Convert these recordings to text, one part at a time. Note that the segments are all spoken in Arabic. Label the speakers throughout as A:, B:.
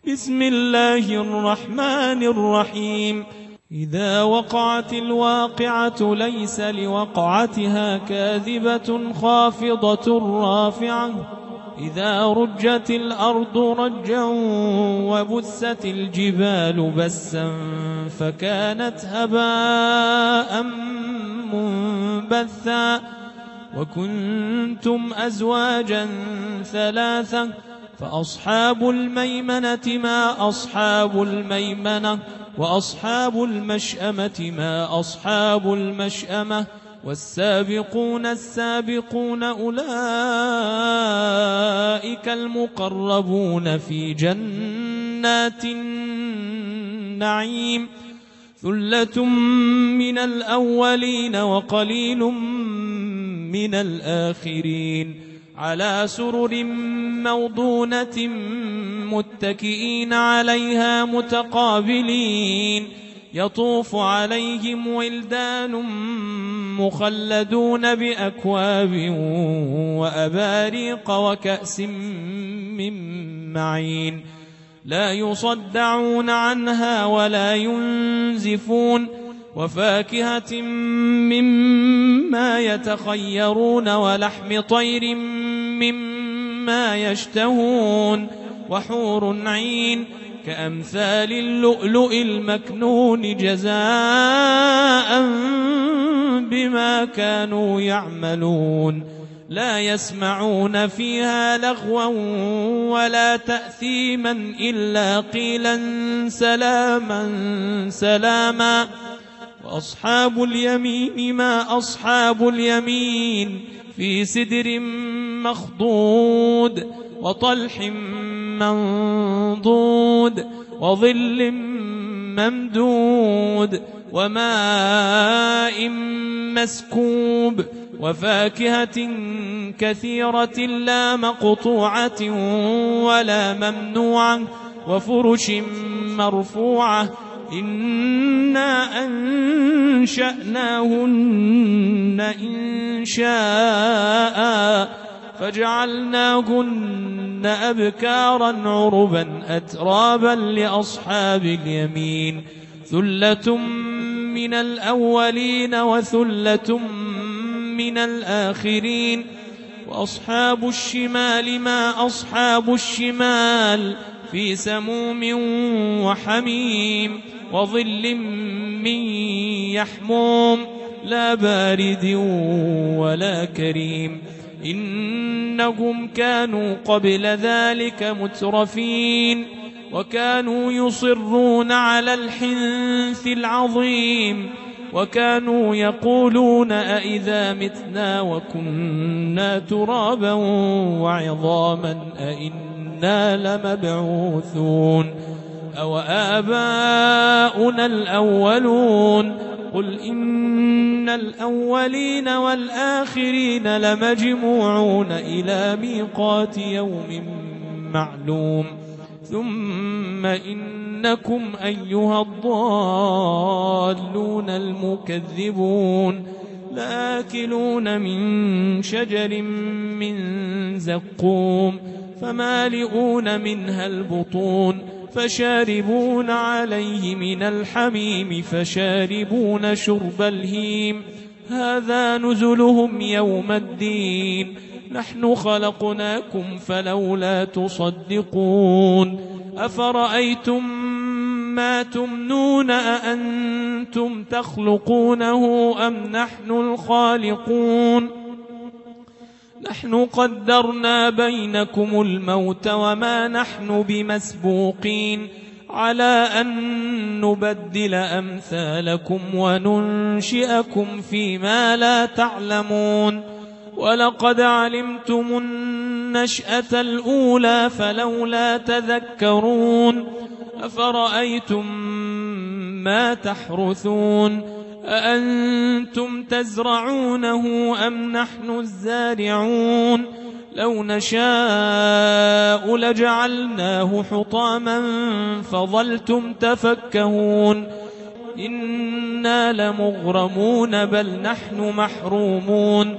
A: بسم الله الرحمن الرحيم. إذا وقعت الواقعة ليس لوقعتها كاذبة خافضة رافعة إذا رجت الأرض رجا وبست الجبال بسا فكانت هباء منبثا وكنتم أزواجا ثلاثة فأصحاب الميمنة ما أصحاب الميمنة وأصحاب المشأمة ما أصحاب المشأمة والسابقون السابقون أولئك المقربون في جنات النعيم ثلة من الأولين وقليل من الآخرين على سرر موضونة متكئين عليها متقابلين يطوف عليهم ولدان مخلدون بأكواب وأباريق وكأس من معين لا يصدعون عنها ولا ينزفون وفاكهة مما يتخيرون ولحم طير مما يشتهون وحور عين كأمثال اللؤلؤ المكنون جزاء بما كانوا يعملون لا يسمعون فيها لغوا ولا تأثيما إلا قيلا سلاما سلاما وأصحاب اليمين ما أصحاب اليمين في سدر مخضود وطلح منضود وظل ممدود وماء مسكوب وفاكهة كثيرة لا مقطوعة ولا ممنوعة وفرش مرفوعة إنا أنشأناهن إنشاء فجعلناهن أبكارا عربا أترابا لأصحاب اليمين ثلة من الأولين وثلة من الآخرين وأصحاب الشمال ما أصحاب الشمال في سموم وحميم وظل من يحموم لا بارد ولا كريم إنهم كانوا قبل ذلك مترفين وكانوا يصرون على الحنث العظيم وكانوا يقولون أئذا متنا وكنا ترابا وعظاما أئنا لمبعوثون أو آباؤنا الأولون قل إن الأولين والآخرين لمجموعون إلى ميقات يوم معلوم ثم إنكم أيها الضالون المكذبون لآكلون من شجر من زقوم فمالئون منها البطون فشاربون عليه من الحميم فشاربون شرب الهيم هذا نزلهم يوم الدين نحن خلقناكم فلولا تصدقون أفرأيتم ما تمنون أأنتم تخلقونه أم نحن الخالقون نحن قدرنا بينكم الموت وما نحن بمسبوقين على أن نبدل أمثالكم وننشئكم فيما لا تعلمون ولقد علمتم النشأة الأولى فلولا تذكرون أفرأيتم ما تحرثون أأنتم تزرعونه أم نحن الزارعون لو نشاء لجعلناه حطاما فظلتم تفكهون إنا لمغرمون بل نحن محرومون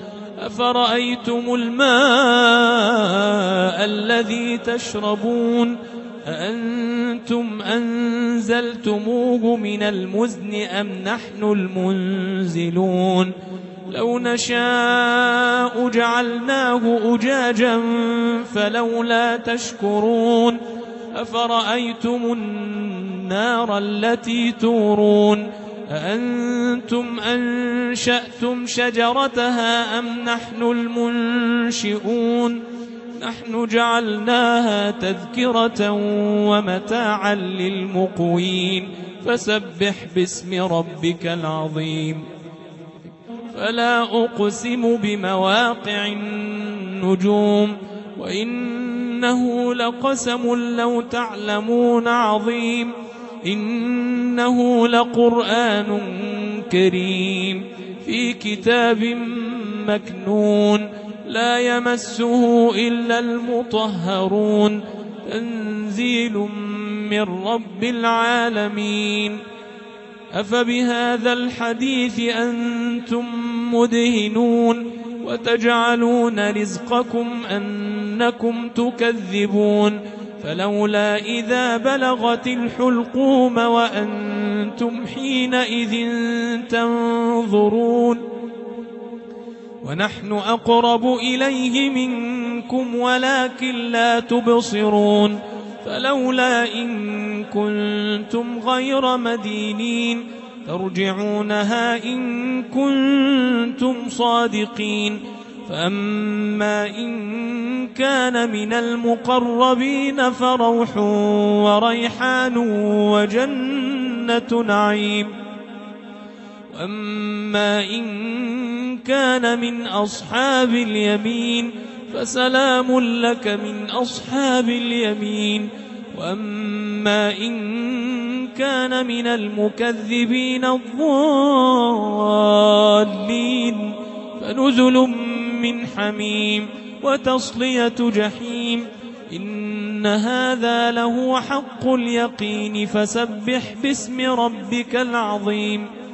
A: أفرأيتم الماء الذي تشربون أأنتم أنزلتموه من المزن أم نحن المنزلون لو نشاء جعلناه أجاجا فلولا تشكرون أفرأيتم النار التي تورون أأنتم أنشأتم شجرتها أم نحن المنشئون نحن جعلناها تذكرة ومتاعا للمقوين فسبح باسم ربك العظيم فلا أقسم بمواقع النجوم وإنه لقسم لو تعلمون عظيم إنه لقرآن كريم في كتاب مكنون لا يمسه إلا المطهرون تنزيل من رب العالمين أفبهذا الحديث أنتم مدهنون وتجعلون رزقكم أنكم تكذبون فلولا إذا بلغت الحلقوم وأنتم حينئذ تنظرون ونحن أقرب إليه منكم ولكن لا تبصرون فلولا إن كنتم غير مدينين ترجعونها إن كنتم صادقين فأما إن كان من المقربين فروح وريحان وجنة نعيم وأما إن كان من أصحاب اليمين فسلام لك من أصحاب اليمين وأما إن كان من المكذبين الضالين فنزل من حميم وتصلية جحيم إن هذا لهو حق اليقين فسبح باسم ربك العظيم